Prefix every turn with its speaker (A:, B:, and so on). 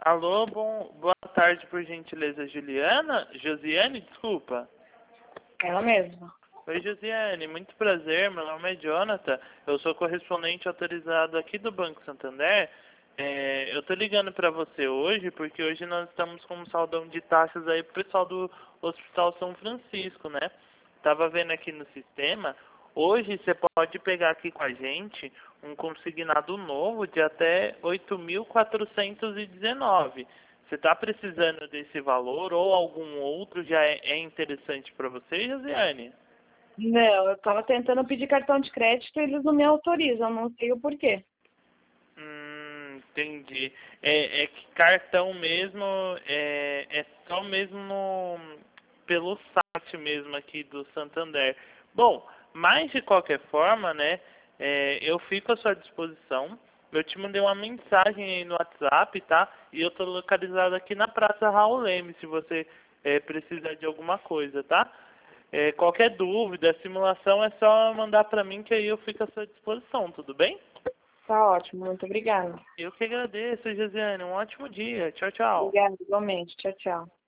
A: Alô, boa tarde, por gentileza, Josiane, desculpa.
B: Ela mesma.
A: Oi, Josiane, muito prazer, meu nome é Jonathan, eu sou correspondente autorizado aqui do Banco Santander. Eu tô ligando para você hoje, porque hoje nós estamos com um saldão de taxas aí pro pessoal do Hospital São Francisco, né? Tava vendo aqui no sistema, hoje você pode pegar aqui com a gente um consignado novo de até 8.419. Você está precisando desse valor ou algum outro já é interessante para você, Josiane?
B: Não, eu tava tentando pedir cartão de crédito e eles não me autorizam, não sei o porquê.
A: Entendi. É que cartão mesmo é só mesmo pelo site mesmo aqui do Santander. Bom, mas de qualquer forma, né, eu fico à sua disposição. Eu te mandei uma mensagem aí no WhatsApp, tá? E eu tô localizado aqui na Praça Raul Leme, se você precisar de alguma coisa, tá? Qualquer dúvida, simulação é só mandar para mim que aí eu fico à sua disposição, tudo bem?
B: Tá ótimo, muito obrigada.
A: Eu que agradeço, Josiane. Um ótimo dia. Tchau, tchau.
B: Obrigada, igualmente. Tchau, tchau.